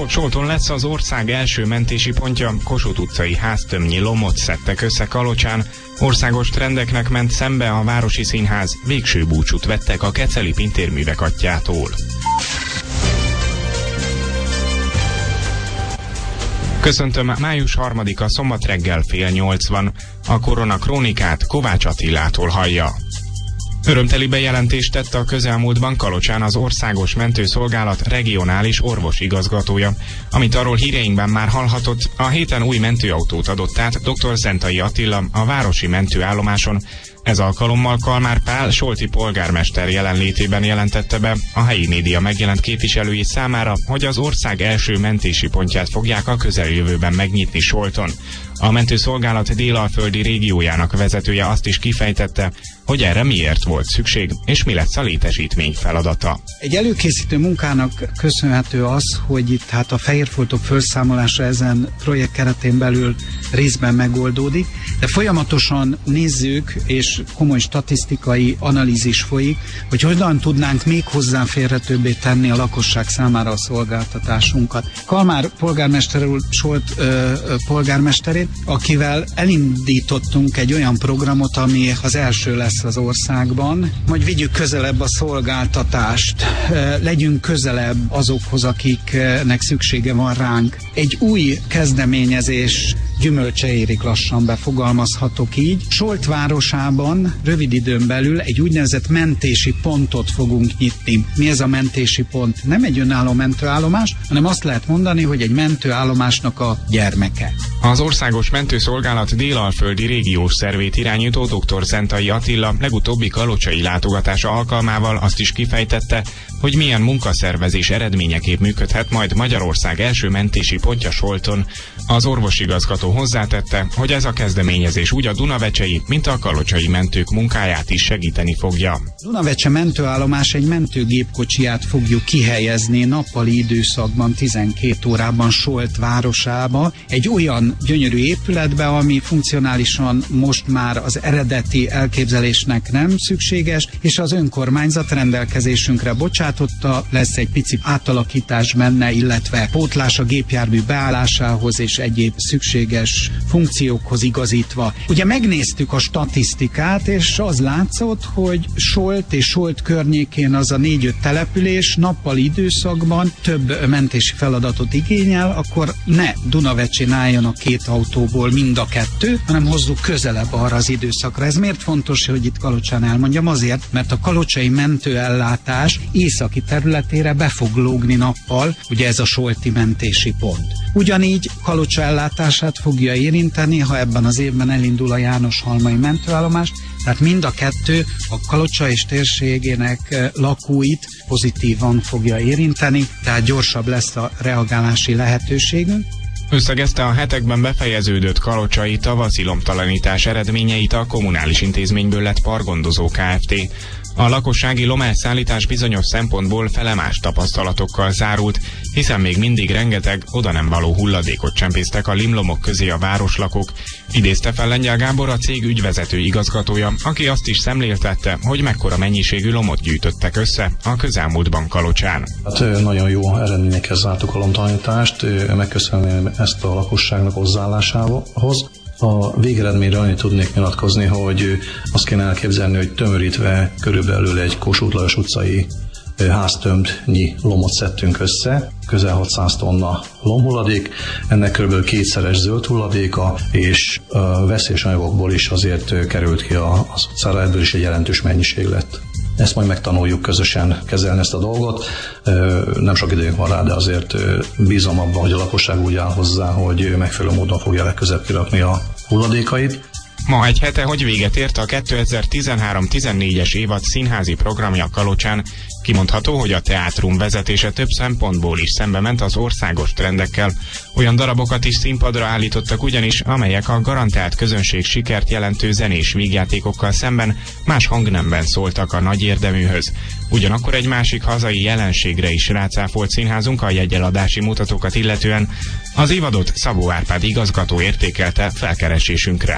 Solton lesz az ország első mentési pontja, Kossuth utcai háztömnyi lomot szedtek össze Kalocsán, országos trendeknek ment szembe a Városi Színház, végső búcsút vettek a Keceli Pintérművek atyjától. Köszöntöm, május 3-a szombat reggel 7:30. A Korona Krónikát Kovács Attilától hallja. Örömteli bejelentést tett a közelmúltban Kalocsán az Országos Mentőszolgálat regionális orvosigazgatója. Amit arról híreinkben már hallhatott, a héten új mentőautót adott át dr. Zentai Attila a városi mentőállomáson. Ez alkalommal Kalmár Pál solti polgármester jelenlétében jelentette be a helyi média megjelent képviselői számára, hogy az ország első mentési pontját fogják a közeljövőben megnyitni Solton. A mentőszolgálat délalföldi régiójának vezetője azt is kifejtette, hogy erre miért volt szükség, és mi lesz a létesítmény feladata. Egy előkészítő munkának köszönhető az, hogy itt hát a fehérfoltok felszámolása ezen projekt keretén belül részben megoldódik, de folyamatosan nézzük, és komoly statisztikai analízis folyik, hogy hogyan tudnánk még hozzáférhetőbbé tenni a lakosság számára a szolgáltatásunkat. Kalmár polgármester úr Solt polgármesterét, akivel elindítottunk egy olyan programot, ami az első lesz az országban, hogy vigyük közelebb a szolgáltatást, legyünk közelebb azokhoz, akiknek szüksége van ránk. Egy új kezdeményezés gyümölcse érik lassan, befogalmazhatok így. Solt városában rövid időn belül egy úgynevezett mentési pontot fogunk nyitni. Mi ez a mentési pont? Nem egy önálló mentőállomás, hanem azt lehet mondani, hogy egy mentőállomásnak a gyermeke. Az Országos Mentőszolgálat délalföldi régiós szervét irányító dr. Zentai Attila legutóbbi kalocsai látogatása alkalmával azt is kifejtette, hogy milyen munkaszervezés eredményeképp működhet majd Magyarország első mentési pontja Solton. Az orvosigazgató hozzátette, hogy ez a kezdeményezés úgy a Dunavecsei, mint a kalocsai mentők munkáját is segíteni fogja. Dunavecse mentőállomás egy mentőgépkocsiját fogjuk kihelyezni nappali időszakban 12 órában Solt városába, egy olyan gyönyörű épületbe, ami funkcionálisan most már az eredeti elképzelésnek nem szükséges, és az önkormányzat rendelkezésünkre bocsátotta, lesz egy pici átalakítás benne, illetve pótlás a gépjármű beállásához és egyéb szükséges funkciókhoz igazítva. Ugye megnéztük a statisztikát, és az látszott, hogy Solt és Solt környékén az a 4-5 település nappali időszakban több mentési feladatot igényel, akkor ne Dunavecsén álljon a két autóból mind a kettő, hanem hozzuk közelebb arra az időszakra. Ez miért fontos, hogy itt Kalocsán elmondjam? Azért, mert a kalocsai mentőellátás északi területére be fog lógni nappal, ugye ez a solti mentési pont. Ugyanígy Kalocsa ellátását fogja érinteni, ha ebben az évben elindul a János-Halmai mentőállomás, tehát mind a kettő a Kalocsa és térségének lakóit pozitívan fogja érinteni, tehát gyorsabb lesz a reagálási lehetőségünk. Összegezte a hetekben befejeződött kalocsai tavaszi lombtalanítás eredményeit a kommunális intézményből lett pargondozó Kft. A lakossági lomelszállítás bizonyos szempontból felemás tapasztalatokkal zárult, hiszen még mindig rengeteg oda nem való hulladékot csempésztek a limlomok közé a városlakók, idézte fel Lengyel Gábor, a cég ügyvezető igazgatója, aki azt is szemléltette, hogy mekkora mennyiségű lomot gyűjtöttek össze a közelmúltban Kalocsán. Hát nagyon jó eredményekkel zártuk a lombtalanítást, megköszönöm ezt a lakosságnak hozzáállásához. A végeredményre annyit tudnék nyilatkozni, hogy azt kéne elképzelni, hogy tömörítve körülbelül egy Kossuth Lajos utcai háztömbnyi lomot szedtünk össze, közel 600 tonna lombhulladék, ennek körülbelül kétszeres zöld hulladéka, és veszélyes anyagokból is azért került ki az utcára, ebből is egy jelentős mennyiség lett. Ezt majd megtanuljuk közösen kezelni ezt a dolgot. Nem sok időnk van rá, de azért bízom abban, hogy a lakosság úgy áll hozzá, hogy megfelelő módon fogja legközelebb kirakni a hulladékait. Ma egy hete, hogy véget ért a 2013-14-es évad színházi programja Kalocsán. Kimondható, hogy a teátrum vezetése több szempontból is szembe ment az országos trendekkel. Olyan darabokat is színpadra állítottak ugyanis, amelyek a garantált közönség sikert jelentő zenés vígjátékokkal szemben más hangnemben szóltak a nagy érdeműhöz. Ugyanakkor egy másik hazai jelenségre is rácáfolt színházunk a jegyeladási mutatókat illetően. Az évadot Szabó Árpád igazgató értékelte felkeresésünkre.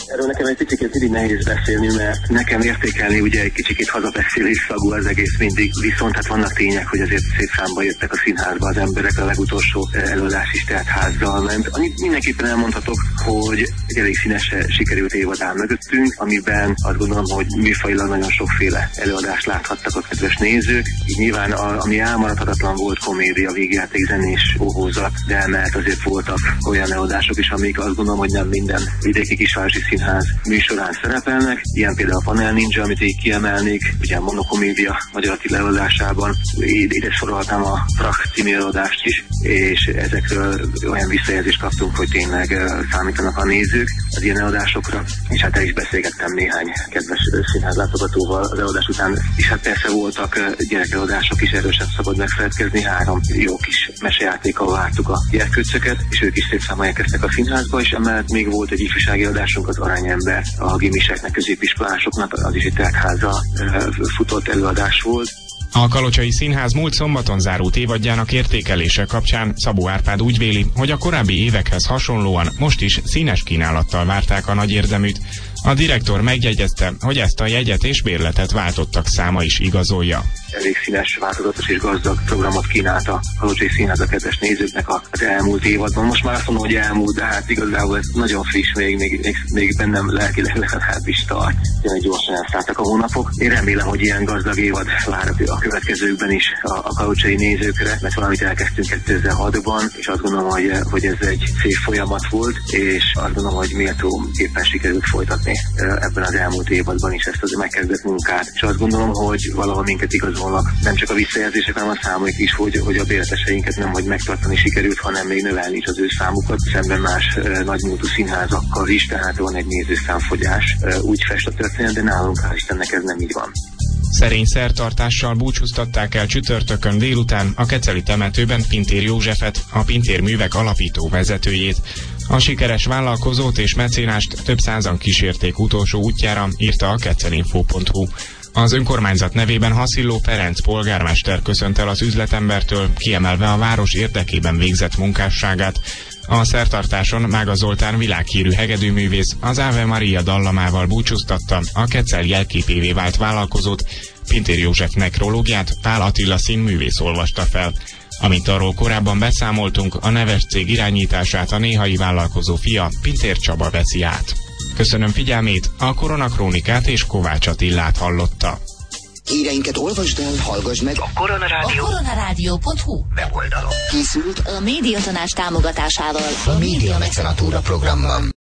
Erről nekem egy picit mindig nehéz beszélni, mert nekem értékelni ugye egy kicsit hazabeszélés szagú az egész mindig, viszont hát vannak tények, hogy azért szép számba jöttek a színházba az emberek, a legutolsó előadás is tehát házzal ment. Annyit mindenképpen elmondhatok, hogy egy elég színes sikerült évad áll mögöttünk, amiben azt gondolom, hogy műfajilag nagyon sokféle előadást láthattak a kedves nézők. Így nyilván ami elmaradhatatlan volt komédia, végjáték, zenés óhózat, de emellett azért voltak olyan előadások is, amik azt gondolom, hogy nem minden vidéki kisvárosi színház műsorán szerepelnek. Ilyen például a Panel Ninja, amit így kiemelnék, ugye a Monokomédia Magyar Attila előadásában. Ide soroltam a Frak című előadást is, és ezekről olyan visszajelzést kaptunk, hogy tényleg számítanak a nézők az ilyen előadásokra, és hát el is beszélgettem néhány kedves színházlátogatóval az előadás után, és hát persze voltak gyerekelőadások is, erről sem szabad megfeledkezni, 3 jó kis mesejátékkal vártuk a gyerkőcöket, és ők is szép számmal érkeztek a színházba, és emellett még volt egy ifjúsági adásunk, az Aranyember, a gimiseknek, középiskolásoknak, az is egy teltházzal futott előadás volt. A Kalocsai Színház múlt szombaton zárult évadjának értékelése kapcsán Szabó Árpád úgy véli, hogy a korábbi évekhez hasonlóan most is színes kínálattal várták a nagy érdeműt. A direktor megjegyezte, hogy ezt a jegyet és bérletet váltottak száma is igazolja. Elég színes, változatos és gazdag programot kínált a Kalocsai Színház a kedves nézőknek az elmúlt évadban. Most már azt mondom, hogy elmúlt, de hát igazából ez nagyon friss, még bennem lelkileg legalábbis tart. Tényleg gyorsan elszálltak a hónapok. Én remélem, hogy ilyen gazdag évad vár a következőkben is a kalocsai nézőkre, mert valamit elkezdtünk 2006-ban, és azt gondolom, hogy ez egy szép folyamat volt, és azt gondolom, hogy méltóképpen sikerült folytatni ebben az elmúlt évadban is ezt az megkezdett munkát. És azt gondolom, hogy valahol minket igazolnak nem csak a visszajelzések, hanem a számoik is, hogy a bérleteseinket nem hogy megtartani sikerült, hanem még növelni is az ő számukat, szemben más nagymúltú színházakkal is, tehát van egy nézőszámfogyás. Úgy fest a történet, de nálunk hál' Istennek ez nem így van. Szerény szertartással búcsúztatták el csütörtökön délután a keceli temetőben Pintér Józsefet, a Pintér Művek alapító vezetőjét. A sikeres vállalkozót és mecénást több százan kísérték utolsó útjára, írta a kecelinfo.hu. Az önkormányzat nevében Haszilló Ferenc polgármester köszönt el az üzletembertől, kiemelve a város érdekében végzett munkásságát. A szertartáson Mága Zoltán világhírű hegedűművész az Ave Maria dallamával búcsúztatta a Kecel jelképévé vált vállalkozót, Pintér József nekrológiát Pál Attila színművész olvasta fel. Amint arról korábban beszámoltunk, a neves cég irányítását a néhai vállalkozó fia, Pintér Csaba veszi át. Köszönöm figyelmét, a Koronakrónikát és Kovács Attilát hallotta. Híreinket olvasd el, hallgass meg a koronarádió.hu weboldalon. Készült a Médiatanács támogatásával a Média Mecenatúra programban.